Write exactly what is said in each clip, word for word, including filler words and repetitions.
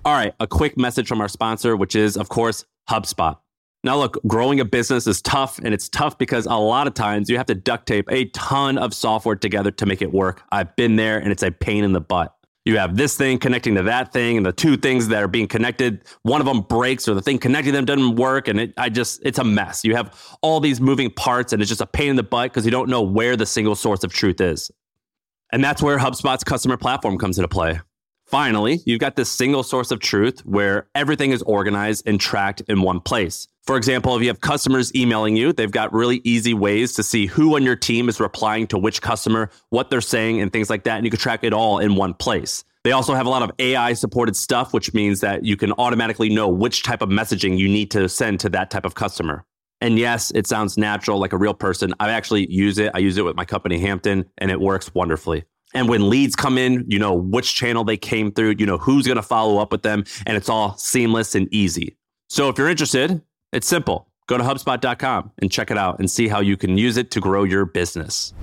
All right, a quick message from our sponsor, which is, of course, HubSpot. Now, look, growing a business is tough, and it's tough because a lot of times you have to duct tape a ton of software together to make it work. I've been there, and it's a pain in the butt. You have this thing connecting to that thing, and the two things that are being connected, one of them breaks, or the thing connecting them doesn't work, and it, I just, it's a mess. You have all these moving parts, and it's just a pain in the butt because you don't know where the single source of truth is. And that's where HubSpot's customer platform comes into play. Finally, you've got this single source of truth where everything is organized and tracked in one place. For example, if you have customers emailing you, they've got really easy ways to see who on your team is replying to which customer, what they're saying, and things like that. And you can track it all in one place. They also have a lot of A I supported stuff, which means that you can automatically know which type of messaging you need to send to that type of customer. And yes, it sounds natural, like a real person. I actually use it. I use it with my company, Hampton, and it works wonderfully. And when leads come in, you know which channel they came through, you know who's going to follow up with them, and it's all seamless and easy. So if you're interested, it's simple. Go to HubSpot dot com and check it out and see how you can use it to grow your business.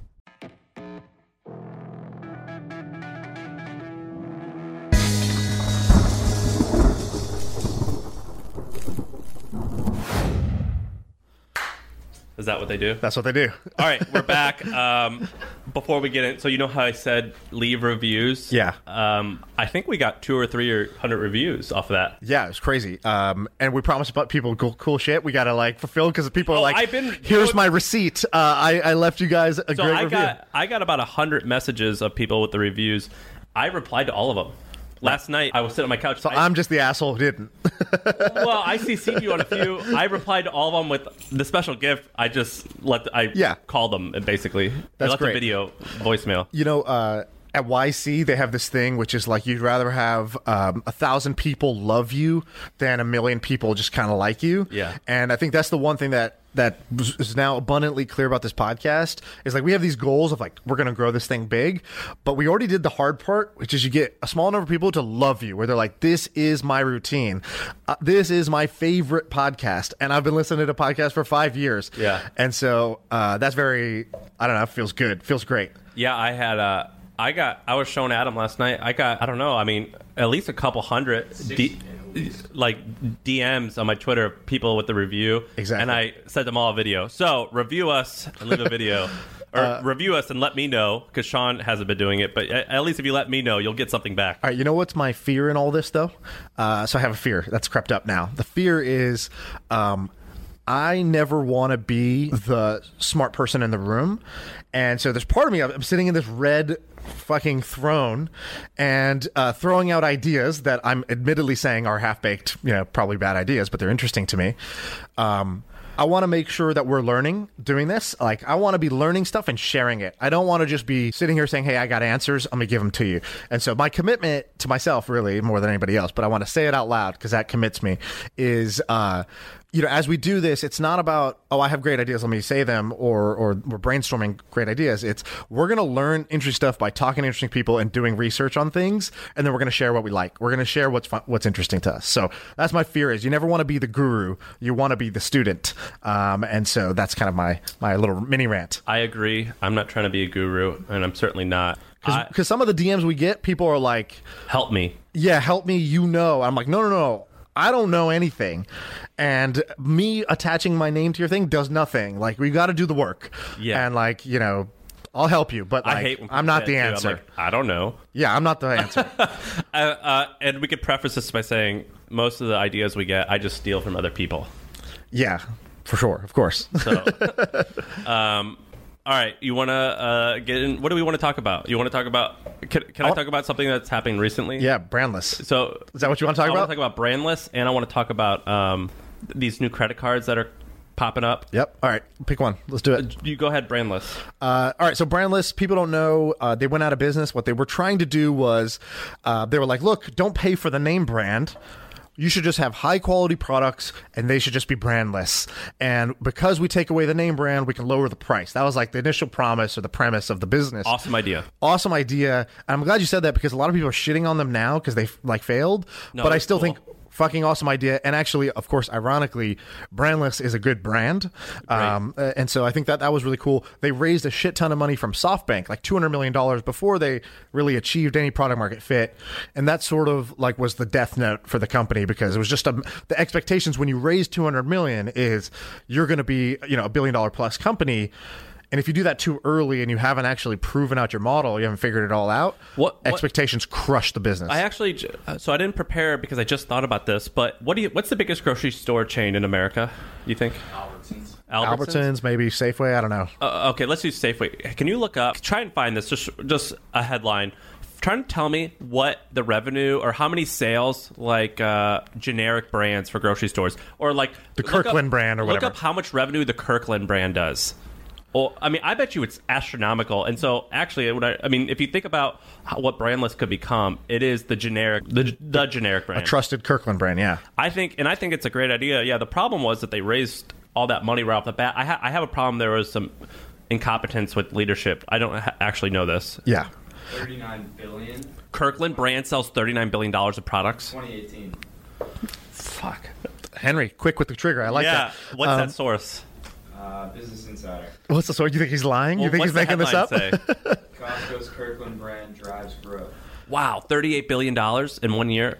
Is that what they do? That's what they do. All right, we're back. Um, before we get in, so you know how I said leave reviews? Yeah. Um, I think we got two or three or hundred reviews off of that. Yeah, it was crazy. Um, and we promised about people cool, cool shit. We got to like fulfill because people are oh, like, I've been, here's know, my receipt. Uh, I, I left you guys a so great I review. Got, I got about one hundred messages of people with the reviews. I replied to all of them. Last night, I was sitting on my couch. So I, I'm just the asshole who didn't. Well, I C C'd you on a few. I replied to all of them with the special gift. I just let the, I yeah. called them, and basically. That's I left great. a video voicemail. You know, uh, at Y C, they have this thing, which is like you'd rather have um, a thousand people love you than a million people just kind of like you. Yeah. And I think that's the one thing that that is now abundantly clear about this podcast is like we have these goals of like we're going to grow this thing big, but we already did the hard part, which is you get a small number of people to love you where they're like, this is my routine. Uh, this is my favorite podcast. And I've been listening to podcasts for five years. Yeah. And so uh, that's very, I don't know, feels good. Feels great. Yeah, I had a, I got, I was showing Adam last night. I got, I don't know, I mean, at least a couple hundred D, like D Ms on my Twitter of people with the review. Exactly. And I sent them all a video. So review us and leave a video. Or uh, review us and let me know, because Sean hasn't been doing it. But at least if you let me know, you'll get something back. All right, you know what's my fear in all this, though? Uh, so I have a fear that's crept up now. The fear is um, I never want to be the smart person in the room. And so there's part of me, I'm sitting in this red fucking throne and uh, throwing out ideas that I'm admittedly saying are half-baked, you know, probably bad ideas, but they're interesting to me. Um I want to make sure that we're learning doing this. Like, I want to be learning stuff and sharing it. I don't want to just be sitting here saying, hey, I got answers. I'm going to give them to you. And so my commitment to myself, really, more than anybody else, but I want to say it out loud because that commits me, is, uh, you know, as we do this, it's not about, oh, I have great ideas, let me say them, or or we're brainstorming great ideas. It's we're going to learn interesting stuff by talking to interesting people and doing research on things, and then we're going to share what we like. We're going to share what's fun, what's interesting to us. So that's my fear is you never want to be the guru. You want to be the student. Um, and so that's kind of my, my little mini rant. I agree. I'm not trying to be a guru, and I'm certainly not. Because some of the D Ms we get, people are like, help me. Yeah, help me, you know. I'm like, no, no, no. I don't know anything. And me attaching my name to your thing does nothing. Like, we got to do the work. Yeah. And, like, you know, I'll help you. But, like, I hate when I'm not the too. answer. I'm like, I don't know. Yeah, I'm not the answer. uh, uh, and we could preface this by saying most of the ideas we get, I just steal from other people. Yeah, for sure. Of course. So, um, all right. You want to uh, get in? What do we want to talk about? You want to talk about? Can, can I talk about something that's happening recently? Yeah, brandless. So is that what you want to talk I about? I want to talk about brandless, and I want to talk about um, these new credit cards that are popping up. Yep. All right. Pick one. Let's do it. You go ahead, brandless. Uh, all right. So brandless, people don't know. Uh, they went out of business. What they were trying to do was uh, they were like, look, don't pay for the name brand. You should just have high quality products and they should just be brandless. And because we take away the name brand, we can lower the price. That was like the initial promise or the premise of the business. Awesome idea. Awesome idea. I'm glad you said that because a lot of people are shitting on them now because they like failed. No, but I still cool. think fucking awesome idea. And actually, of course, ironically, Brandless is a good brand. Um, and so I think that that was really cool. They raised a shit ton of money from SoftBank, like two hundred million dollars before they really achieved any product market fit. And that sort of like was the death note for the company, because it was just a, the expectations when you raise two hundred million is you're going to be, you know, a billion dollar plus company. And if you do that too early and you haven't actually proven out your model, you haven't figured it all out, what, what expectations crush the business. I actually, so I didn't prepare because I just thought about this, but what do you, what's the biggest grocery store chain in America, you think? Albertsons. Albertsons, Albertsons, maybe Safeway, I don't know. Uh, okay, let's do Safeway. Can you look up, try and find this, just, just a headline. Try to tell me what the revenue or how many sales like uh, generic brands for grocery stores, or like the Kirkland up, brand or whatever. Look up how much revenue the Kirkland brand does. Well, I mean, I bet you it's astronomical. And so, actually, what I, I mean, if you think about how, what Brandless could become, it is the generic, the, the generic brand, a trusted Kirkland brand. Yeah, I think, and I think it's a great idea. Yeah, the problem was that they raised all that money right off the bat. I, ha- I have a problem. There was some incompetence with leadership. I don't ha- actually know this. Yeah, thirty-nine billion. Kirkland brand sells thirty-nine billion dollars of products. twenty eighteen. Fuck. Henry, quick with the trigger. I like yeah. that. What's Um, that source? Uh, Business Insider. What's the story? You think he's lying? Well, you think what's he's making the this up? headline say? Costco's Kirkland brand drives growth. Wow, thirty-eight billion dollars in one year.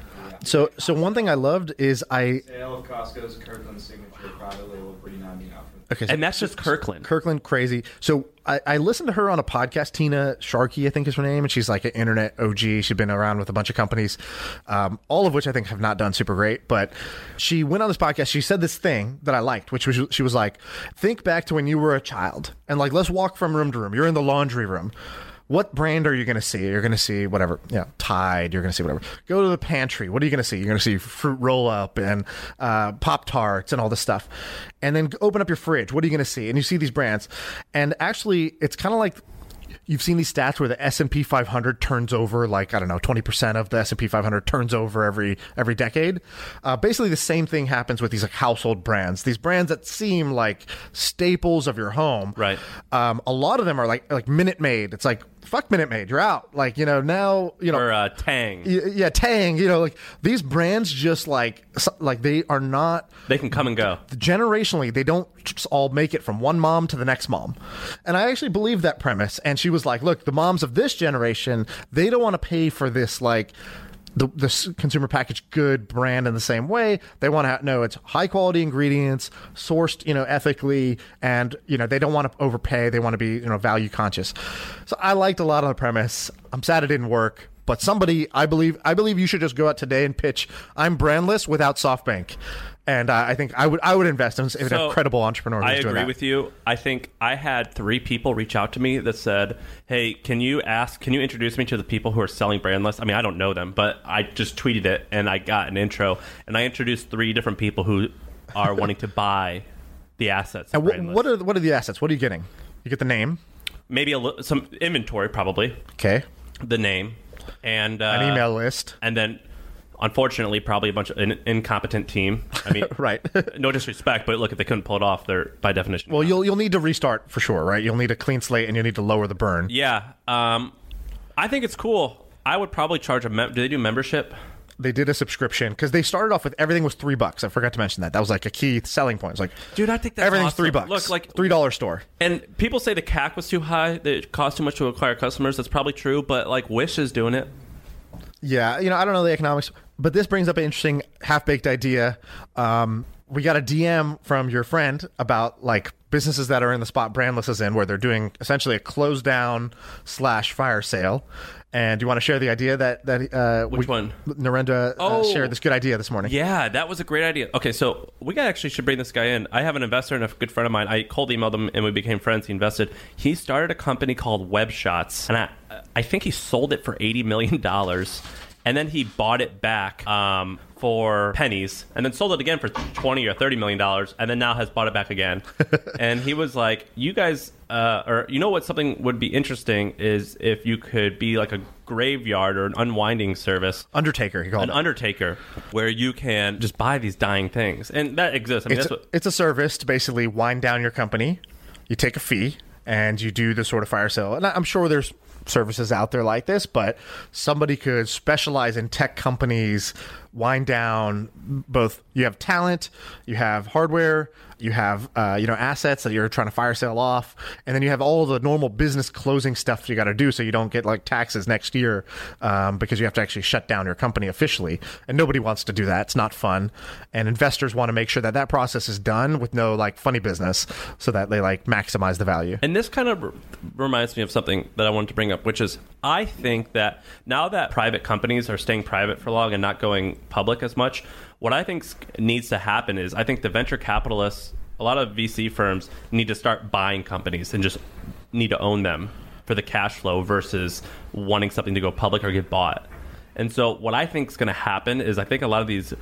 So, so one thing I loved is I. Sale of Costco's Kirkland signature private label pretty nine being offered. Okay, so And that's just Kirkland. Kirkland crazy. So I, I listened to her on a podcast. Tina Sharkey, I think is her name, and she's like an internet O G. She's been around with a bunch of companies, um, all of which I think have not done super great. But she went on this podcast. She said this thing that I liked, which was she was like, think back to when you were a child, and like let's walk from room to room. You're in the laundry room. What brand are you going to see? You're going to see whatever, yeah, Tide. You're going to see whatever. Go to the pantry. What are you going to see? You're going to see Fruit Roll Up and uh, Pop Tarts and all this stuff. And then open up your fridge. What are you going to see? And you see these brands. And actually, it's kind of like you've seen these stats where the S and P five hundred turns over, like, I don't know, twenty percent of the S and P five hundred turns over every every decade. Uh, basically, the same thing happens with these like household brands. These brands that seem like staples of your home. Right. Um, a lot of them are like like Minute Maid. It's like, fuck Minute Maid, you're out. Like, you know, now, you know. Or uh, Tang. Y- yeah, Tang. You know, like these brands just like, so- like they are not. They can come and go. Generationally, they don't just all make it from one mom to the next mom. And I actually believe that premise. And she was like, look, the moms of this generation, they don't want to pay for this, like, the, the s- consumer packaged good brand in the same way. They want to know it's high quality ingredients, sourced, you know, ethically, and, you know, they don't want to overpay. They want to be, you know, value conscious. So I liked a lot of the premise. I'm sad it didn't work. But somebody, I believe, I believe you should just go out today and pitch, I'm brandless without SoftBank. And uh, I think I would I would invest in if So, a credible entrepreneur who's I doing agree that. with you. I think I had three people reach out to me that said, hey, can you ask, can you introduce me to the people who are selling Brandless? I mean, I don't know them, but I just tweeted it and I got an intro. And I introduced three different people who are wanting to buy the assets of And Brandless. wh- what are what are the assets? What are you getting? You get the name, Maybe a li- some inventory, probably. okay, The name. And uh, an email list, And then, unfortunately, probably a bunch of an incompetent team. I mean, right? no disrespect, but look, if they couldn't pull it off, they're by definition. Well, you'll you'll need to restart for sure, right? You'll need a clean slate, and you need to lower the burn. yeah. Um, I think it's cool. I would probably charge a mem- do they do membership? They did a subscription because they started off with everything was three bucks. I forgot to mention that. That was like a key selling point. It's like, Dude, I think that's everything's awesome. three bucks. Look, like three dollar store. And people say the C A C was too high, that it cost too much to acquire customers. That's probably true, but like Wish is doing it. Yeah, you know, I don't know the economics, but this brings up an interesting half-baked idea. Um, we got a D M from your friend about like businesses that are in the spot Brandless is in, where they're doing essentially a close down slash fire sale. And do you want to share the idea that that uh, Which we, one? Narendra uh, Oh. shared this good idea this morning? Yeah, that was a great idea. Okay, so we actually should bring this guy in. I have an investor and a good friend of mine. I cold emailed him and we became friends. He invested. He started a company called WebShots, and I, I think he sold it for eighty million dollars. And then he bought it back um, for pennies, and then sold it again for twenty or thirty million dollars, and then now has bought it back again. And he was like, "You guys, uh, or you know what? Something would be interesting is if you could be like a graveyard or an unwinding service, Undertaker, he called an it. undertaker, where you can just buy these dying things, and that exists. I mean, It's that's a, what. it's a service to basically wind down your company. You take a fee and you do the sort of fire sale. And I'm sure there's services out there like this, but somebody could specialize in tech companies wind down both. You have talent, you have hardware, you have uh, you know assets that you're trying to fire sale off, and then you have all the normal business closing stuff you got to do so you don't get like taxes next year um, because you have to actually shut down your company officially, and nobody wants to do that. It's not fun, and investors want to make sure that that process is done with no like funny business so that they like maximize the value. And this kind of r- reminds me of something that I wanted to bring up, which is I think that now that private companies are staying private for long and not going public as much, what I think needs to happen is I think the venture capitalists, a lot of V C firms need to start buying companies and just need to own them for the cash flow versus wanting something to go public or get bought. And so what I think is going to happen is I think a lot of these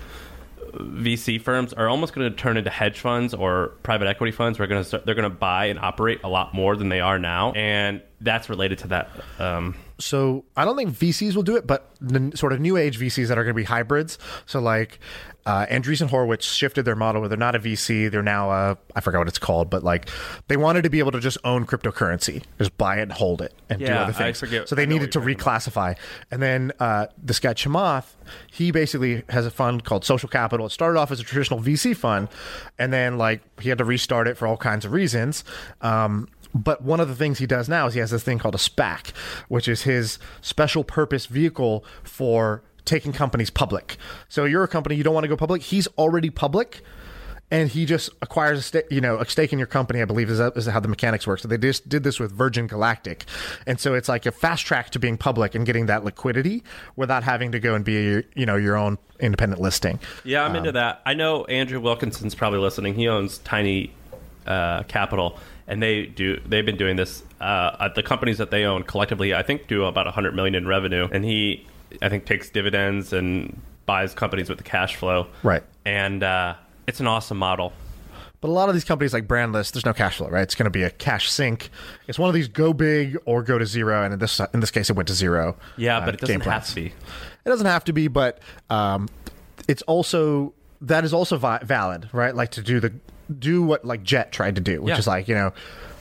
V C firms are almost going to turn into hedge funds or private equity funds. We're going to start, they're going to buy and operate a lot more than they are now, and that's related to that. Um, So I don't think V Cs will do it, but the sort of new age V Cs that are going to be hybrids. So like uh, Andreessen Horowitz shifted their model where they're not a V C. They're now a, I forgot what it's called, but like they wanted to be able to just own cryptocurrency, just buy it and hold it and do Yeah, other I things. forget- so they I know needed to what you're talking reclassify. And then uh, this guy Chamath, he basically has a fund called Social Capital. It started off as a traditional V C fund, and then like he had to restart it for all kinds of reasons. Um, But one of the things he does now is he has this thing called a SPAC, which is his special purpose vehicle for taking companies public. So you're a company, you don't want to go public. He's already public, and he just acquires a sta- you know a stake in your company. I believe is, that, is how the mechanics work. So they just did this with Virgin Galactic, and so it's like a fast track to being public and getting that liquidity without having to go and be a, you know your own independent listing. Yeah, I'm Um, into that. I know Andrew Wilkinson's probably listening. He owns Tiny uh, Capital, and they do. They've been doing this. Uh, the companies that they own collectively, I think, do about one hundred million in revenue, and he, I think, takes dividends and buys companies with the cash flow. Right. And uh, it's an awesome model. But a lot of these companies like Brandless, there's no cash flow, right? It's going to be a cash sink. It's one of these go big or go to zero, and in this in this case, it went to zero. Yeah, uh, but it game doesn't have plans. to be. It doesn't have to be, but um, it's also that is also vi- valid, right? Like to do the do what like Jet tried to do, which Yeah. is like you know.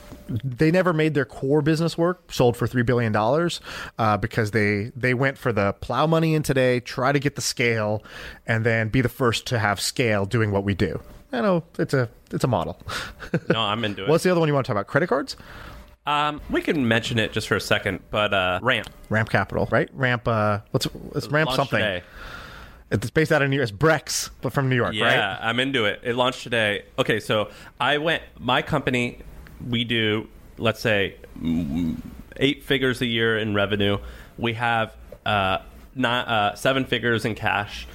They never made their core business work, sold for three billion dollars uh, because they, they went for the plow money in today, try to get the scale, and then be the first to have scale doing what we do. I know it's a it's a model. No, I'm into it. What's the other one you want to talk about? Credit cards? Um, we can mention it just for a second, but uh, Ramp. Ramp Capital, right? Ramp, uh, let's, let's ramp Launched something. today. It's based out of New York. It's Brex, but from New York, Yeah, right? I'm into it. It launched today. Okay, so I went, my company, we do, let's say, mm, eight figures a year in revenue. We have uh, not, uh, seven figures in cash.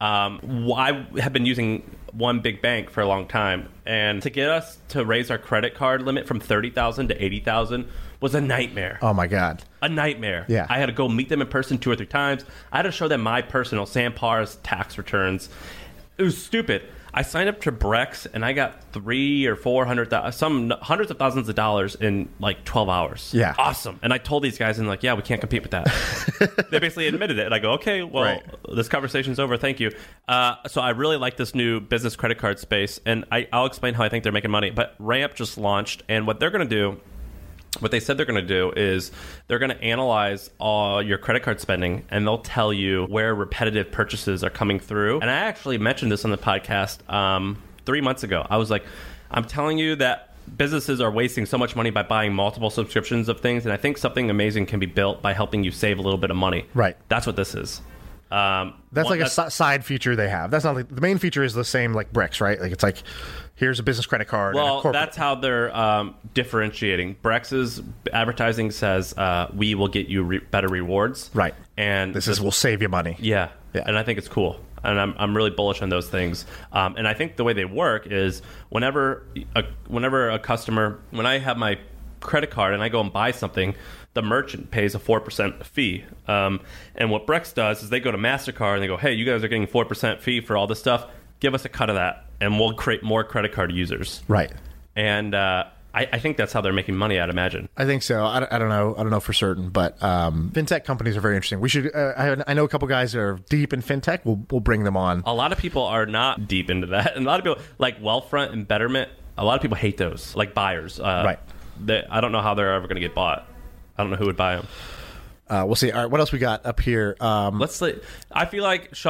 Um, I have been using one big bank for a long time, and to get us to raise our credit card limit from thirty thousand to eighty thousand was a nightmare. Oh, my God. A nightmare. Yeah. I had to go meet them in person two or three times. I had to show them my personal Sam Parr's tax returns. It was stupid. I signed up to Brex, and I got three or four hundred, some hundreds of thousands of dollars in like twelve hours. Yeah. Awesome. And I told these guys, and like, yeah, we can't compete with that. They basically admitted it. And I go, okay, well, Right. this conversation's over. Thank you. Uh, so I really like this new business credit card space, and I, I'll explain how I think they're making money. But Ramp just launched, and what they're going to do, what they said they're going to do is they're going to analyze all your credit card spending, and they'll tell you where repetitive purchases are coming through. And I actually mentioned this on the podcast um, three months ago. I was like, I'm telling you that businesses are wasting so much money by buying multiple subscriptions of things, and I think something amazing can be built by helping you save a little bit of money. Right. That's what this is. Um, That's one- like a si- side feature they have. That's not like the main feature is the same like Brex, right? Like it's like here's a business credit card. and a Well, corporate- that's how they're um, differentiating. Brex's advertising says uh, we will get you re- better rewards. Right. And This is will save you money. yeah, Yeah. and I think it's cool. And I'm I'm really bullish on those things. Um, and I think the way they work is whenever a, whenever a customer, when I have my credit card and I go and buy something, the merchant pays a four percent fee. Um, and what Brex does is they go to MasterCard and they go, hey, you guys are getting four percent fee for all this stuff. Give us a cut of that, and we'll create more credit card users. Right. And uh, I, I think that's how they're making money, I'd imagine. I think so. I, don't- I don't know. I don't know for certain, but um, fintech companies are very interesting. We should. Uh, I, I know a couple guys that are deep in fintech. We'll we'll bring them on. A lot of people are not deep into that. And a lot of people, like Wealthfront and Betterment, a lot of people hate those, like buyers. Uh, Right. They, I don't know how they're ever going to get bought. I don't know who would buy them. Uh, we'll see. All right. What else we got up here? Um, Let's. Say, I feel like, Sean,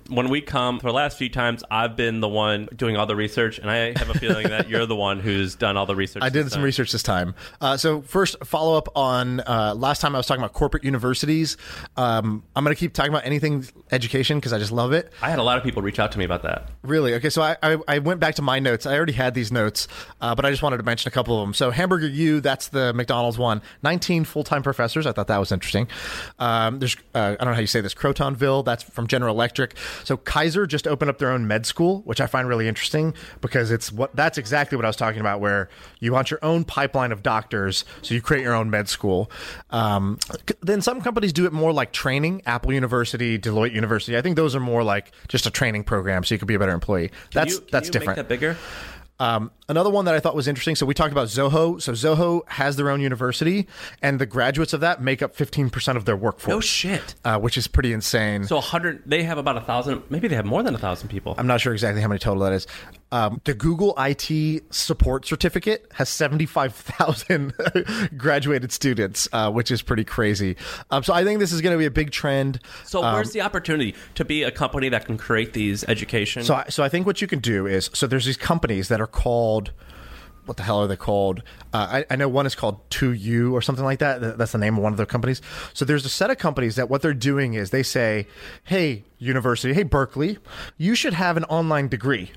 when we come for the last few times, I've been the one doing all the research, and I have a feeling that you're the one who's done all the research. I did some time. research this time. Uh, so first, follow up on uh, last time I was talking about corporate universities. Um, I'm going to keep talking about anything education because I just love it. I had a lot of people reach out to me about that. Really? Okay, so I, I, I went back to my notes. I already had these notes, uh, but I just wanted to mention a couple of them. So Hamburger U, that's the McDonald's one. nineteen full-time professors. I thought that was interesting. Um, there's, uh, I don't know how you say this, Crotonville. That's from General Electric. So Kaiser just opened up their own med school, which I find really interesting because it's what that's exactly what I was talking about, where you want your own pipeline of doctors, so you create your own med school. Um, then some companies do it more like training. Apple University, Deloitte University. I think those are more like just a training program, so you could be a better employee. Can That's you, can that's you different. Make that bigger. Um, another one that I thought was interesting. So we talked about Zoho. So Zoho has their own university, and the graduates of that make up fifteen percent of their workforce. No shit. Uh, which is pretty insane. So one hundred, they have about a thousand, maybe they have more than a thousand people. I'm not sure exactly how many total that is. Um, the Google I T support certificate has seventy-five thousand graduated students, uh, which is pretty crazy. Um, so I think this is going to be a big trend. So Um, where's the opportunity to be a company that can create these education? So, I, so I think what you can do is, so there's these companies that are called, what the hell are they called? Uh, I, I know one is called two U or something like that. Th- That's the name of one of their companies. So there's a set of companies that what they're doing is they say, hey, university, hey, Berkeley, you should have an online degree.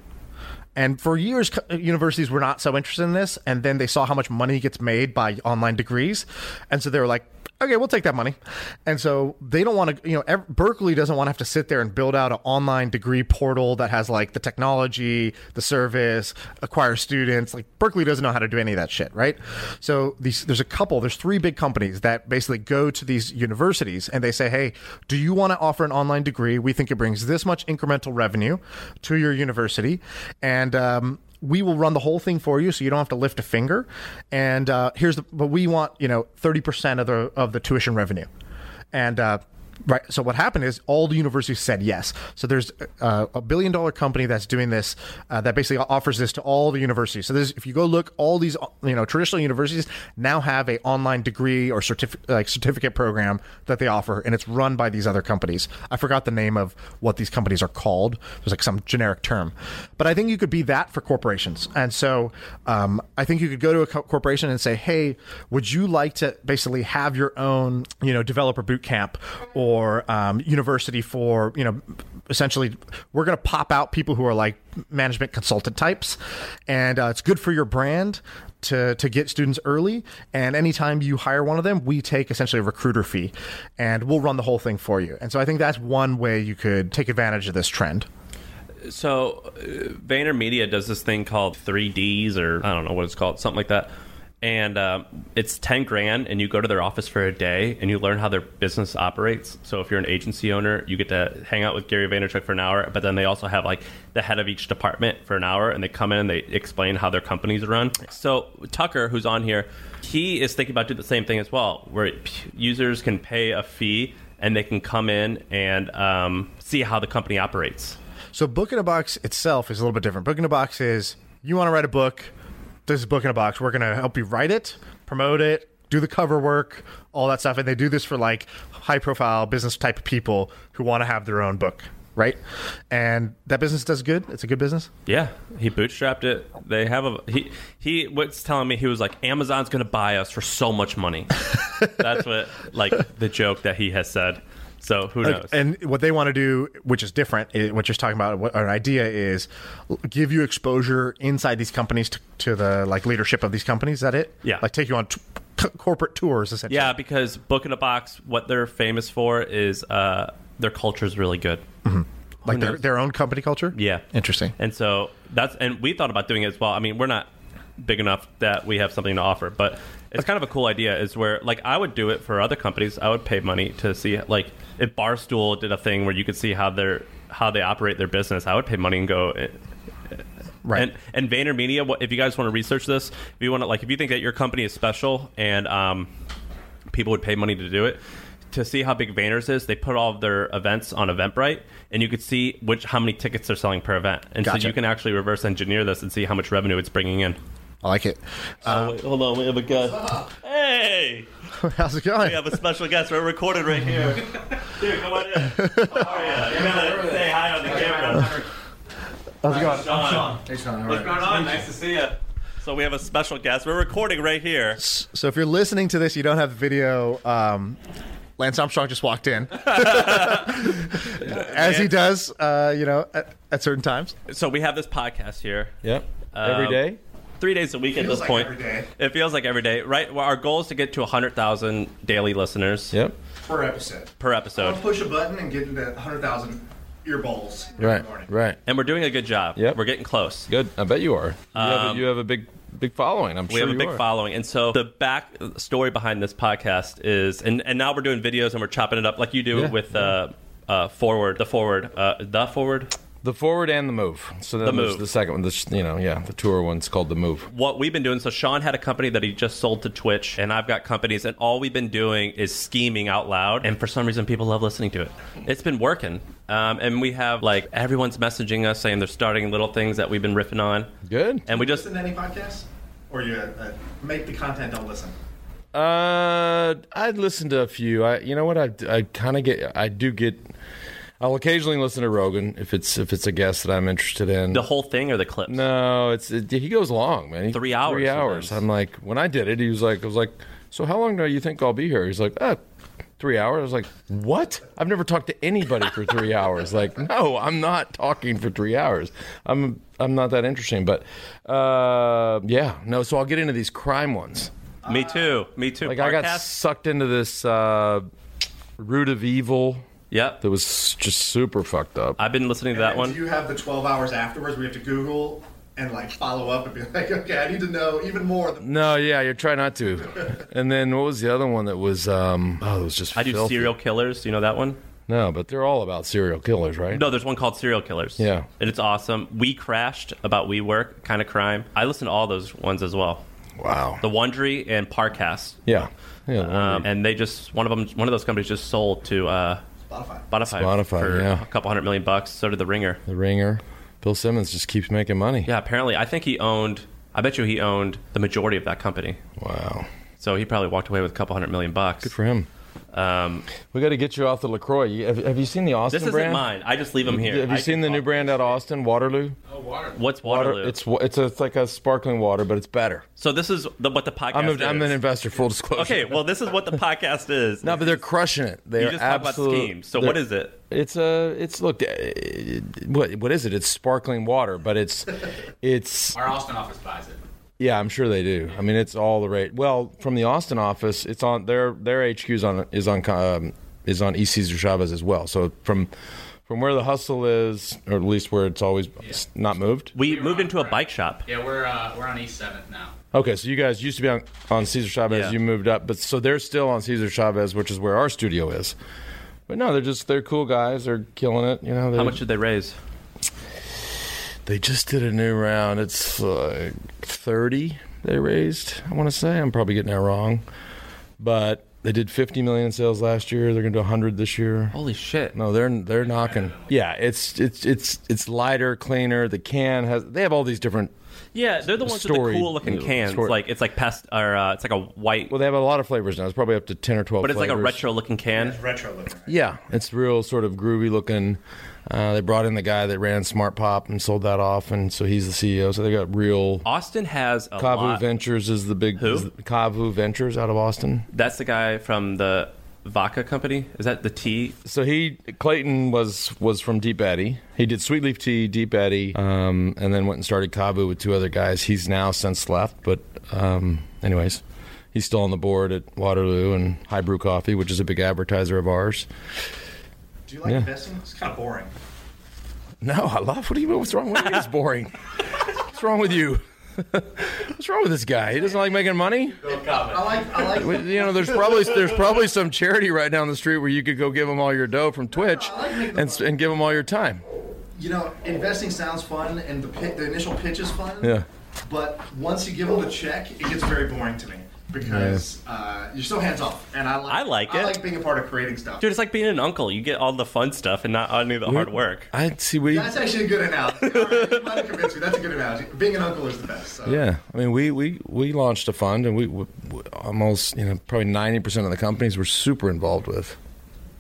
And for years, co- universities were not so interested in this. And then they saw how much money gets made by online degrees. And so they were like, okay, we'll take that money. And so they don't want to, you know, ev- Berkeley doesn't want to have to sit there and build out an online degree portal that has like the technology, the service, acquire students. Like Berkeley doesn't know how to do any of that shit, right? So these, there's a couple, there's three big companies that basically go to these universities and they say, hey, do you want to offer an online degree? We think it brings this much incremental revenue to your university. And, um, we will run the whole thing for you, so you don't have to lift a finger. And uh, here's the, but we want, you know, thirty percent of the of the tuition revenue. And uh, right, so what happened is all the universities said yes. So there's uh, a billion dollar company that's doing this, uh, that basically offers this to all the universities. So there's, if you go look, all these, you know, traditional universities now have a online degree or certificate like certificate program that they offer, and it's run by these other companies. I forgot the name of what these companies are called. There's like some generic term, but I think you could be that for corporations. And so um, I think you could go to a co- corporation and say, hey, would you like to basically have your own, you know, developer boot camp or or um, university for, you know, essentially we're going to pop out people who are like management consultant types, and uh, it's good for your brand to to get students early. And anytime you hire one of them, we take essentially a recruiter fee, and we'll run the whole thing for you. And so I think that's one way you could take advantage of this trend. So uh, VaynerMedia does this thing called three Ds, or I don't know what it's called, something like that. And um, it's ten grand, and you go to their office for a day, and you learn how their business operates. So if you're an agency owner, you get to hang out with Gary Vaynerchuk for an hour, but then they also have like the head of each department for an hour, and they come in and they explain how their companies run. So Tucker, who's on here, he is thinking about doing the same thing as well, where users can pay a fee, and they can come in and um, see how the company operates. So Book in a Box itself is a little bit different. Book in a Box is, you want to write a book, this is Book in a Box. We're going to help you write it, promote it, do the cover work, all that stuff. And they do this for like high profile business type of people who want to have their own book, right? And that business does good. It's a good business. Yeah, he bootstrapped it. They have a he he what's telling me he was like, Amazon's going to buy us for so much money. That's what like the joke that he has said. So who knows? And what they want to do, which is different, is what you're talking about, what our idea is, give you exposure inside these companies to, to the like leadership of these companies. Is that it? Yeah. Like take you on t- c- corporate tours, essentially. Yeah, because Book in a Box, what they're famous for is uh, their culture is really good. Mm-hmm. Like their, knows? their own company culture? Yeah. Interesting. And so that's, and we thought about doing it as well. I mean, we're not big enough that we have something to offer, but it's kind of a cool idea is where like I would do it for other companies. I would pay money to see like if Barstool did a thing where you could see how they're how they operate their business. I would pay money and go right. And and VaynerMedia, what if you guys want to research this, if you want to like if you think that your company is special and um people would pay money to do it, to see how big Vayner's is, they put all of their events on Eventbrite, and you could see which how many tickets they're selling per event, and Gotcha. so you can actually reverse engineer this and see how much revenue it's bringing in. I like it. Uh, wait, hold on, we have a guest. Hey, how's it going? we have a special guest. We're recorded right here. Here, come on in. How are you? You're gonna say hi on How's it going? Sean. Hey, Sean. All What's right. going on? Nice to see you. So we have a special guest. We're recording right here. So if you're listening to this, you don't have the video. Um, Lance Armstrong just walked in, as he does, uh, you know, at, at certain times. So we have this podcast here. Yep. Every Um, day. Three days a week at Feels this like point. every day. It feels like every day, right? Well, our goal is to get to one hundred thousand daily listeners Yep. Per episode. per episode. push a button and get into one hundred thousand ear bowls. Right. Right. And we're doing a good job. Yep. We're getting close. Good. I bet you are. You, have, a, Um, you have a big, big following. I'm We sure have a you big are. following. And so the back story behind this podcast is, and, and now we're doing videos and we're chopping it up like you do Yeah. with uh, uh, Forward, the Forward, uh, the Forward. The forward and the move. So then The there's Move. the second one. The, you know, yeah, the tour one's called the move. What we've been doing, so Sean had a company that he just sold to Twitch, and I've got companies, and all we've been doing is scheming out loud, and for some reason people love listening to it. It's been working. Um, and we have, like, everyone's messaging us saying they're starting little things that we've been riffing on. Good. And we just, Listen to any podcasts? Or you uh, make the content, don't listen? Uh, I'd listen to a few. I, you know what? I, I kind of get. I do get. I'll occasionally listen to Rogan if it's if it's a guest that I'm interested in. the whole thing or the clips? No, it's it, he goes long, man. He, Three hours Three hours. sometimes. I'm like, when I did it, he was like, I was like, so how long do you think I'll be here? He's like, ah, three hours. I was like, what? I've never talked to anybody for three hours. Like, no, I'm not talking for three hours. I'm I'm not that interesting. But uh, yeah, no. So I'll get into these crime ones. Me too. Me too. Like I got Podcast? sucked into this uh, Root of Evil Yep. that was just super fucked up. I've been listening to that one. Do you have the twelve hours afterwards where you have to Google and like follow up and be like, okay, I need to know even more. Than- No, yeah, you try not to. And then what was the other one that was? Um, oh, it was just. I do filthy. serial killers. Do you know that one? No, but they're all about serial killers, right? No, there's one called Serial Killers. Yeah. And it's awesome. We Crashed, about WeWork, kind of crime. I listen to all those ones as well. Wow. The Wondery and Parcast. Yeah. Yeah. the Um, one- and they just, one of them, one of those companies just sold to uh, Spotify. Spotify, Spotify, for yeah. a couple hundred million bucks. So did The Ringer. the Ringer. Bill Simmons just keeps making money. Yeah, apparently, I think he owned, I bet you he owned the majority of that company. Wow. So he probably walked away with a couple hundred million bucks. Good for him. Um, We got to get you off the LaCroix. You, have, have you seen the Austin this isn't brand? mine. I just leave them here. Have you I seen can the new talk- brand out of Austin, Waterloo? What's Water. Waterloo? It's wa- it's a, it's like a sparkling water, but it's better. so this is the, what the podcast I'm, is. a, I'm an investor. Full disclosure. Okay, well, this is what the podcast is. No, but they're crushing it. They're you just talk about absolute- schemes. So they're- what is it? It's a. It's look. uh, What what is it? It's sparkling water, but it's it's. Our Austin office buys it. Yeah, I'm sure they do. I mean, it's all the rate. Well, from the Austin office, it's on their their H Q's on is on um, is on East Cesar Chavez as well. So from from where the hustle is, or at least where it's always s- not moved. We were moved on- into a right. bike shop. Yeah, we're uh, we're on East Seventh now. Okay, so you guys used to be on, on Cesar Chavez. Yeah. You moved up, but so they're still on Cesar Chavez, which is where our studio is. But no, they're just they're cool guys. They're killing it. You know. How much did they raise? They just did a new round. It's like thirty they raised, I want to say. I'm probably getting that wrong. But they did fifty million in sales last year. They're going to do one hundred this year. Holy shit. No, they're they're knocking. Yeah, it's it's it's it's lighter, cleaner. The can has they have all these different. Yeah, they're the ones Story- with the cool looking yeah, cans. story. Like it's like pest or uh, it's like a white, Well, they have a lot of flavors now. It's probably up to ten or twelve but it's like a flavors. retro looking can. Retro looking. Yeah, it's real sort of groovy looking. Uh, they brought in the guy that ran Smart Pop and sold that off, and so he's the C E O. So they got real. Austin has a Kavu lot. Ventures is the big. Who? is the- Kavu Ventures out of Austin. That's the guy from the Vodka Company. Is that the tea? So he Clayton was was from Deep Eddy. He did Sweet Leaf Tea, Deep Eddy, um, and then went and started Kavu with two other guys. He's now since left, but um, anyways, he's still on the board at Waterloo and High Brew Coffee, which is a big advertiser of ours. Do you like Yeah. investing? It's kind of boring. No, I love. What do you? What's wrong with you? It's boring. What's wrong with you? What's wrong with this guy? He doesn't like making money. I like. I like. Well, You know, there's probably there's probably some charity right down the street where you could go give them all your dough from Twitch I like making the and money. and give them all your time. You know, investing sounds fun, and the pit, the initial pitch is fun. Yeah. But once you give them the check, it gets very boring to me because uh, you're so hands off, and I like. I like I it. like being a part of creating stuff. Dude, it's like being an uncle. You get all the fun stuff and not any of the hard work. I see. We That's actually a good analogy. All right, you might have convinced me. That's a good analogy. Being an uncle is the best. So. Yeah, I mean, we, we, we launched a fund, and we, we, we almost, you know, probably ninety percent of the companies we're super involved with.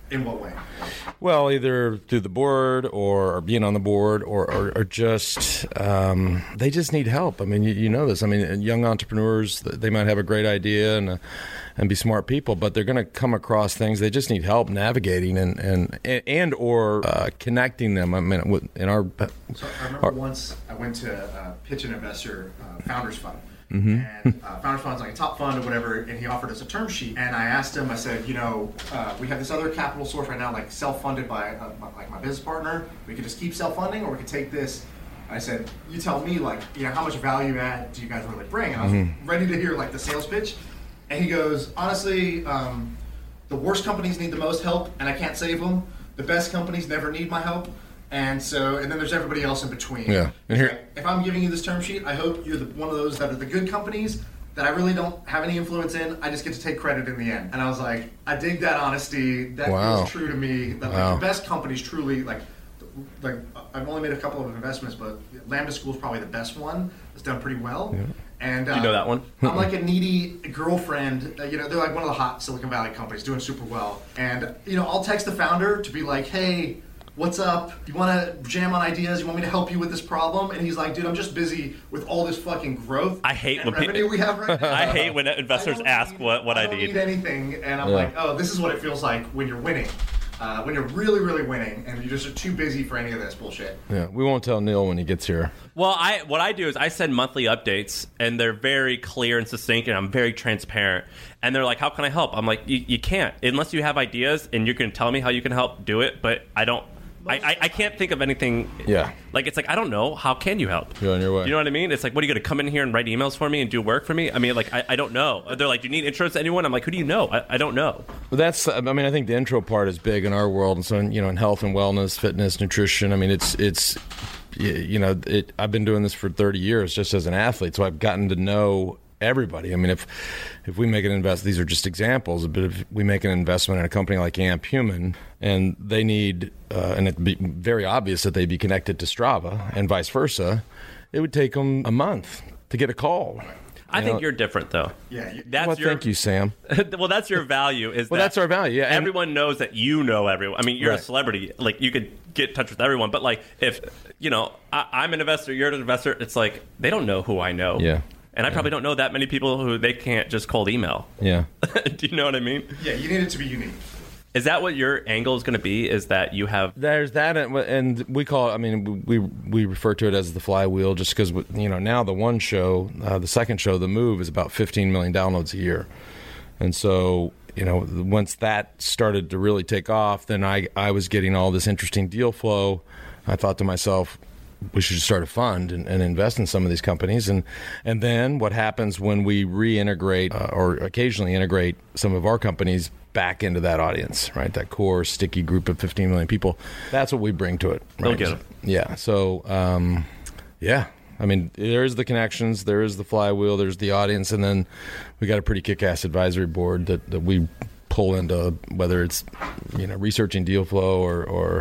In what way? Well, either through the board or, or being on the board or, or, or just um, they just need help. I mean, you, you know this. I mean, young entrepreneurs, they might have a great idea and uh, and be smart people, but they're going to come across things. They just need help navigating and and and or uh, connecting them. I mean, in our. So I remember our, once I went to uh, pitch an investor uh, founders fund. Mm-hmm. And uh, Founders Fund's like a top fund or whatever, and he offered us a term sheet. And I asked him, I said, you know, uh, we have this other capital source right now, like self-funded by uh, my, like my business partner. We could just keep self-funding, or we could take this. I said, you tell me, like, you know, how much value add do you guys really bring? And I was mm-hmm. ready to hear like the sales pitch. And he goes, honestly, um, the worst companies need the most help, and I can't save them. The best companies never need my help. And so, and then there's everybody else in between. Yeah. And here, like, if I'm giving you this term sheet, I hope you're the, one of those that are the good companies that I really don't have any influence in. I just get to take credit in the end. And I was like, I dig that honesty. That wow. feels true to me. That wow. like the best companies truly like, like I've only made a couple of investments, but Lambda School is probably the best one. It's done pretty well. Yeah. And uh, do you know that one? I'm like a needy girlfriend. Uh, you know, they're like one of the hot Silicon Valley companies, doing super well. And you know, I'll text the founder to be like, hey. What's up? You want to jam on ideas? You want me to help you with this problem? And he's like, dude, I'm just busy with all this fucking growth. I hate and when revenue people, we have right now. I hate when investors ask need, what, what I, I don't need. need anything, and I'm yeah. like, oh, this is what it feels like when you're winning. Uh, when you're really, really winning, and you just are too busy for any of this bullshit. Yeah, we won't tell Neil when he gets here. Well, I what I do is I send monthly updates, and they're very clear and succinct, and I'm very transparent. And they're like, how can I help? I'm like, you, you can't. Unless you have ideas, and you can tell me how you can help, do it. But I don't. I, I, I can't think of anything. Yeah. Like, it's like, I don't know. How can you help? You're on your way. You know what I mean? It's like, what are you going to come in here and write emails for me and do work for me? I mean, like, I, I don't know. They're like, do you need intros to anyone? I'm like, who do you know? I, I don't know. Well, that's, I mean, I think the intro part is big in our world. And so, you know, in health and wellness, fitness, nutrition, I mean, it's, it's, you know, it, I've been doing this for thirty years just as an athlete. So I've gotten to know everybody. I mean, if if we make an invest, these are just examples, but if we make an investment in a company like Amp Human and they need, uh, and it'd be very obvious that they'd be connected to Strava and vice versa, it would take them a month to get a call. I you think know? you're different, though. Yeah. You, that's well, your, thank you, Sam. well, that's your value. Is well, that that's our value. Yeah, and everyone knows that you know everyone. I mean, you're right. a celebrity. Like, you could get in touch with everyone. But, like, if, you know, I, I'm an investor, you're an investor, it's like, they don't know who I know. Yeah. And I yeah. probably don't know that many people who they can't just cold email. Yeah. Do you know what I mean? Yeah, you need it to be unique. Is that what your angle is going to be? Is that you have... There's that, and, and we call it, I mean, we we refer to it as the flywheel just because, you know, now the one show, uh, the second show, The Move, is about fifteen million downloads a year. And so, you know, once that started to really take off, then I, I was getting all this interesting deal flow. I thought to myself, we should start a fund and, and invest in some of these companies. And and then what happens when we reintegrate uh, or occasionally integrate some of our companies back into that audience, right? That core sticky group of fifteen million people. That's what we bring to it. Right? They'll get it. Yeah. So, um, yeah. I mean, there is the connections, there is the flywheel, there's the audience, and then we got a pretty kick-ass advisory board that, that we pull into, whether it's, you know, researching deal flow or or,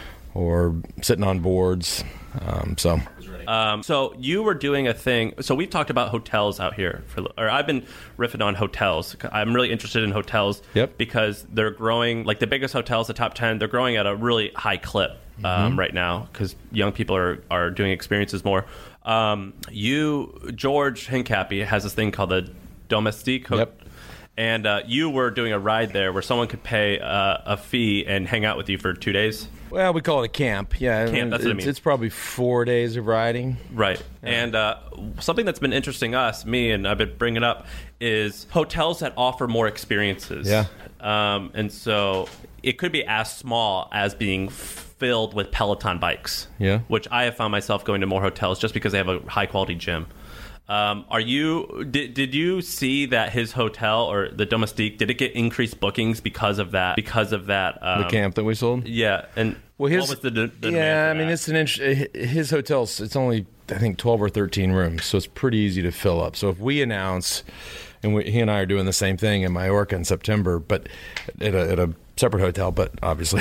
or sitting on boards. Um, so, um, so you were doing a thing. So we've talked about hotels out here, for, or I've been riffing on hotels. I'm really interested in hotels Yep. because they're growing. Like the biggest hotels, the top ten, they're growing at a really high clip um, Mm-hmm. right now because young people are are doing experiences more. Um, you, George Hincapie, has this thing called the Domestique. Ho- Yep. And uh, you were doing a ride there where someone could pay uh, a fee and hang out with you for two days. well, we call it a camp. Yeah, Camp, that's it's, what I mean. It's probably four days of riding. Right. And uh, something that's been interesting us, me, and I've been bringing up, is hotels that offer more experiences. Yeah. Um, and so it could be as small as being filled with Peloton bikes. Yeah. Which I have found myself going to more hotels just because they have a high-quality gym. Um, are you did, did you see that his hotel or the Domestique, did it get increased bookings because of that? Because of that, um, The camp that we sold. yeah, and Well, his what was the, the demand yeah, I for mean, that? it's an int- his hotel's. It's only I think twelve or thirteen rooms, so it's pretty easy to fill up. So if we announce, and we, he and I are doing the same thing in Mallorca in September, but at a, at a separate hotel, but obviously,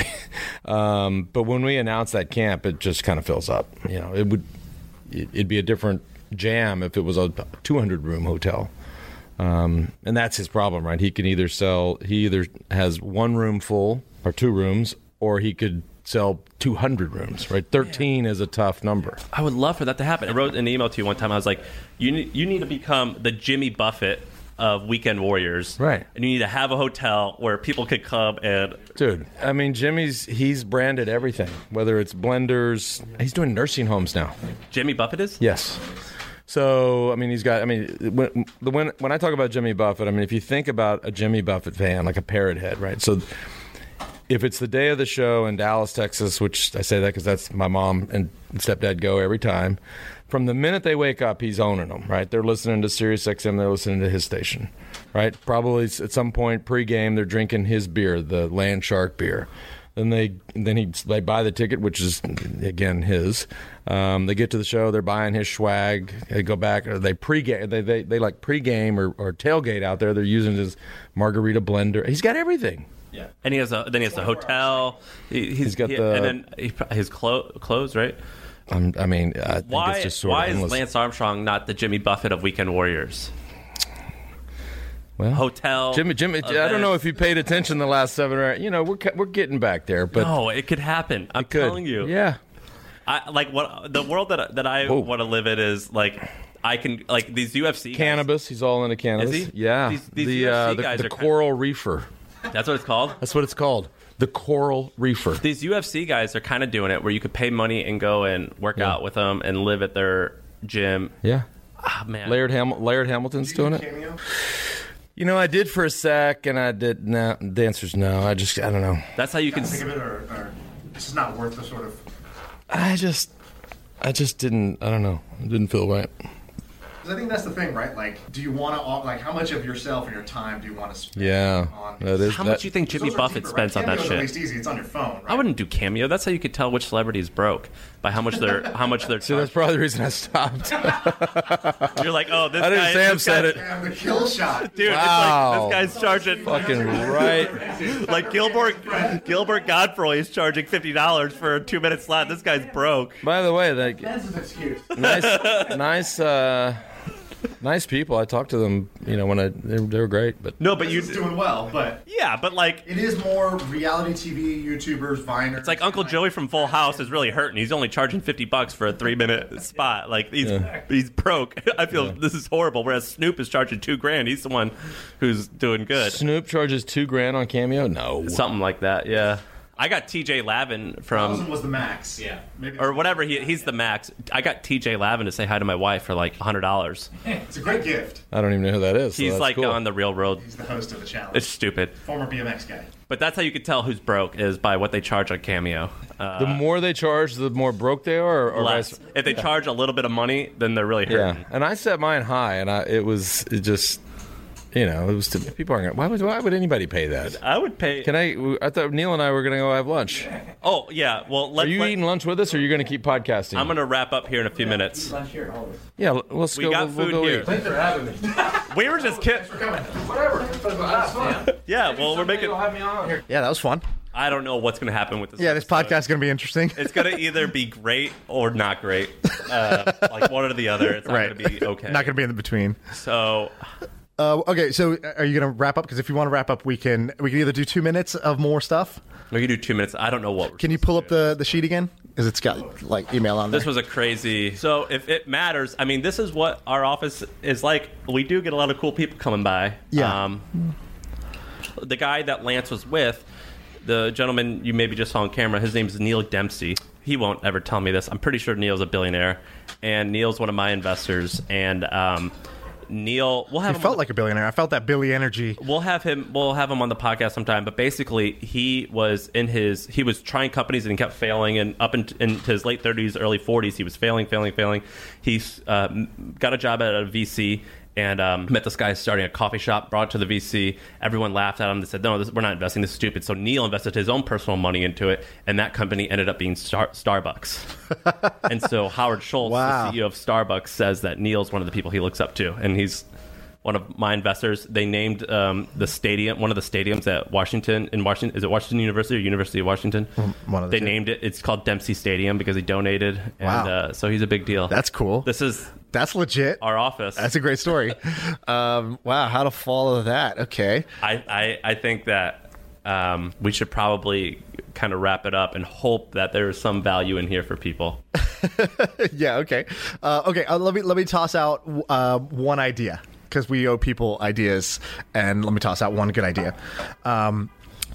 um, but when we announce that camp, it just kind of fills up. You know, it would it'd be a different jam if it was a two hundred room hotel. Um, and that's his problem, right? He can either sell, he either has one room full or two rooms, or he could sell two hundred rooms, right? thirteen is a tough number. I would love for that to happen. I wrote an email to you one time. I was like, you need, you need to become the Jimmy Buffett of Weekend Warriors. Right. And you need to have a hotel where people could come and... Dude, I mean, Jimmy's, he's branded everything, whether it's blenders. He's doing nursing homes now. Jimmy Buffett is? Yes. So, I mean, he's got, I mean, when, the, when, when I talk about Jimmy Buffett, I mean, if you think about a Jimmy Buffett fan, like a parrot head, right? So if it's the day of the show in Dallas, Texas, which I say that because that's my mom and stepdad go every time, from the minute they wake up, he's owning them, right? They're listening to Sirius X M, they're listening to his station, right? Probably at some point pregame, they're drinking his beer, the Land Shark beer. Then they then he they buy the ticket, which is again his. Um, they get to the show, they're buying his swag. They go back, or they pregame, they they, they like pregame or, or tailgate out there. They're using his margarita blender. He's got everything. Yeah, and he has a then he has the hotel. He, he's, He's got he, the- and then he, his clo- clothes, right? Um, I mean, I think Why it's just sort why of is endless. Lance Armstrong not the Jimmy Buffett of Weekend Warriors? Well, Hotel, Jimmy, Jimmy. I don't events. know if you paid attention the last seven or eight. You know, we're ca- we're getting back there, but No, it could happen. I'm could. telling you. Yeah. I, like what the world that that I Whoa. want to live in is like I can like these U F C guys. Cannabis. He's all into cannabis. Is he? Yeah. These- these the U F C uh, the, guys the are kind- coral reefer. That's what it's called. That's what it's called. The coral reefer. These U F C guys are kind of doing it where you could pay money and go and work Yeah. out with them and live at their gym. Yeah. Ah, man. Laird Ham- Laird Hamilton's doing it. Cameo? You know, I did for a sec, and I did. No, the answer's no. I just, I don't know. That's how you can. Think of it, or, or this is not worth the sort of. I just, I just didn't. I don't know. It didn't feel right. Because I think that's the thing, right? Like, do you want to, like, how much of yourself and your time do you want to spend Yeah, on? that is. How that, much do you think Jimmy Those are Buffett cheaper, spends right? on that Cameo's shit? At least easy. It's on your phone, right? I wouldn't do Cameo. That's how you could tell which celebrity's broke by how much they're how much they're. See, that's probably the reason I stopped. You're like, oh, this I didn't guy. Sam this said guy- it. Damn, the kill shot. Dude, Wow. it's like this guy's charging Fucking right. like Gilbert Gilbert Godfrey is charging fifty dollars for a two minute slot. This guy's broke. By the way, like, That's his excuse. nice, nice, uh, nice people. I talked to them. You know, when I they, they were great, but No, but you He's doing well, but yeah, but like it is more reality T V YouTubers, Viners. it's like Uncle Joey from Full House is really hurting. He's only charging fifty bucks for a three minute spot. Like he's Yeah. he's broke. I feel this is horrible. Whereas Snoop is charging two grand. He's the one who's doing good. Snoop charges two grand on Cameo. No, Something like that. Yeah. I got T J Lavin Thousand from was the max. Yeah, maybe. or whatever. He, he's the max. I got T J Lavin to say hi to my wife for like a hundred dollars. It's a great gift. I don't even know who that is. so He's that's like cool. on the real road. He's the host of the challenge. It's stupid. Former B M X guy. But that's how you can tell who's broke is by what they charge on Cameo. Uh, The more they charge, the more broke they are, or, or less. vice- If they charge a little bit of money, then they're really hurting. Yeah, and I set mine high, and I it was it just, you know, it was to, people aren't gonna. Why would why would anybody pay that? I would pay. Can I? I thought Neil and I were gonna go have lunch. oh yeah. Well, let's. Are you let, eating lunch with us, or are you gonna keep podcasting? I'm gonna wrap up here in a few minutes. Yeah, l- let's We go. got we'll, we'll food go here. eat. Thanks for having me. We were just kidding. Yeah. Well, we're making. Have me on. Yeah, that was fun. I don't know what's gonna happen with this. Yeah, this episode. podcast is going to be interesting. It's gonna either be great or not great. Uh, like one or the other. It's not Right. gonna be okay. Not going to be in the between. So Uh, okay, so are you going to wrap up? Because if you want to wrap up, we can we can either do two minutes of more stuff. we can do two minutes. I don't know what. We're Can you pull up the, the sheet again? Because it's got like email on there. This was a crazy. So if it matters, I mean, this is what our office is like. We do get a lot of cool people coming by. Yeah. Um, the guy that Lance was with, the gentleman you maybe just saw on camera, his name is Neil Dempsey. He won't ever tell me this. I'm pretty sure Neil's a billionaire, and Neil's one of my investors. And um, Neil, we'll have He him felt on like a billionaire. I felt that Billy energy. We'll have him. We'll have him on the podcast sometime. But basically, he was in his. He was trying companies and he kept failing. And up in, into his late thirties, early forties, he was failing, failing, failing. He's uh, got a job at a V C and um, met this guy starting a coffee shop. Brought it to the V C. Everyone laughed at him. They said, "No, this, we're not investing. This is stupid." So Neil invested his own personal money into it, and that company ended up being Star- Starbucks. And so Howard Schultz, Wow. the C E O of Starbucks, says that Neil's one of the people he looks up to, and he's one of my investors. They named um, the stadium, one of the stadiums at Washington, in Washington, is it Washington University or University of Washington? one of the They two. named it, it's called Dempsey Stadium because he donated. And Wow. uh, so he's a big deal. That's cool. This is That's legit. our office. That's a great story. um, wow, how to follow that? Okay. I, I, I think that um, we should probably kind of wrap it up and hope that there is some value in here for people. Yeah. Okay. Uh, okay. Uh, let me let me toss out uh, one idea, because we owe people ideas, and let me toss out one good idea. Um,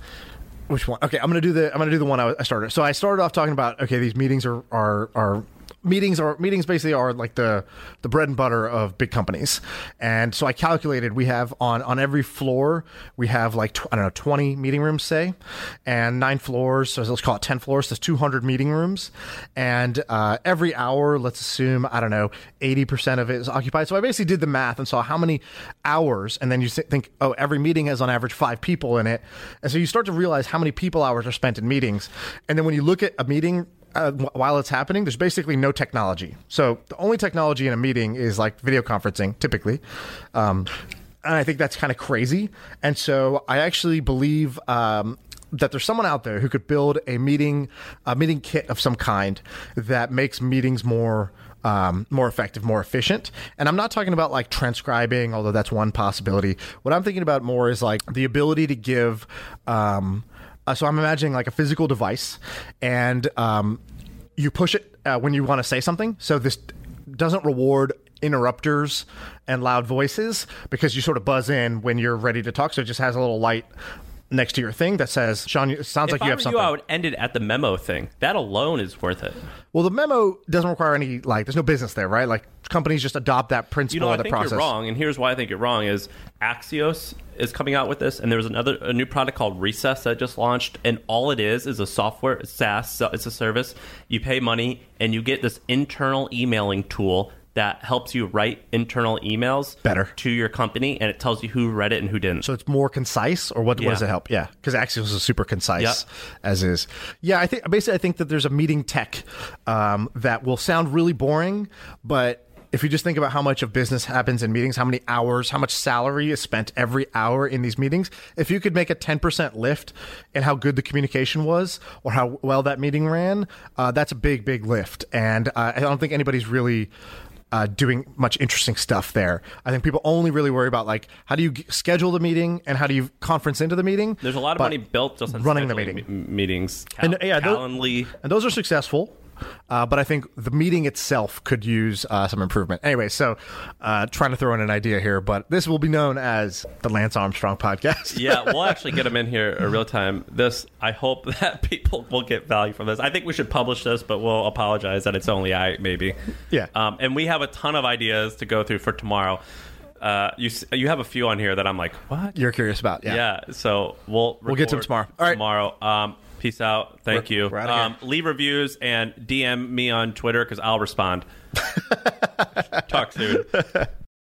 which one? Okay, I'm gonna do the I'm gonna do the one I, I started. So I started off talking about, okay, these meetings are are are. Meetings are meetings basically are like the the bread and butter of big companies, and so I calculated we have on on every floor we have like tw- I don't know twenty meeting rooms, say, and nine floors, so let's call it ten floors. So that's two hundred meeting rooms, and uh, every hour, let's assume I don't know eighty percent of it is occupied. So I basically did the math and saw how many hours, and then you think, oh, every meeting has on average five people in it, and so you start to realize how many people hours are spent in meetings, and then when you look at a meeting. Uh, while it's happening, there's basically no technology. So the only technology in a meeting is like video conferencing, typically. Um, and I think that's kind of crazy. And so I actually believe um, that there's someone out there who could build a meeting, a meeting kit of some kind that makes meetings more Um, more effective, more efficient. And I'm not talking about like transcribing, although that's one possibility. What I'm thinking about more is like the ability to give, um, uh, so I'm imagining like a physical device, and um, you push it uh, when you want to say something. So this doesn't reward interrupters and loud voices, because you sort of buzz in when you're ready to talk. So it just has a little light next to your thing that says, Sean, it sounds If like you I have were something. you, I would end it at the memo thing. That alone is worth it. Well, the memo doesn't require any, like, there's no business there, right? Like, companies just adopt that principle You know, of I the think process. you're wrong, and here's why I think you're wrong: is Axios is coming out with this, and there's another a new product called Recess that just launched, and all it is is a software SaaS. So it's a service. You pay money, and you get this internal emailing tool that helps you write internal emails Better. to your company, and it tells you who read it and who didn't. So it's more concise, or what, what Yeah. does it help? Yeah, because Axios is super concise, Yep. as is. Yeah, I think basically I think that there's a meeting tech um, that will sound really boring, but if you just think about how much of business happens in meetings, how many hours, how much salary is spent every hour in these meetings, if you could make a ten percent lift in how good the communication was or how well that meeting ran, uh, that's a big, big lift. And uh, I don't think anybody's really uh, doing much interesting stuff there. I think people only really worry about, like, how do you g- schedule the meeting and how do you conference into the meeting? There's a lot of But money built just on running the scheduling meeting. me- meetings. Cal- And, yeah, those- Calendly. And those are successful. Uh, but I think the meeting itself could use uh, some improvement. Anyway, so uh, trying to throw in an idea here, but this will be known as the Lance Armstrong podcast. Yeah, we'll actually get them in here in real time. This, I hope that people will get value from this. I think we should publish this, but we'll apologize that it's only I, maybe. Yeah. Um, and we have a ton of ideas to go through for tomorrow. Uh, you s- you have a few on here that I'm like, what? You're curious about. Yeah. Yeah, so we'll We'll get to them record tomorrow. All right. Tomorrow. Um, peace out. Thank We're- you. we're outta Um, here. leave reviews and D M me on Twitter because I'll respond. Talk soon.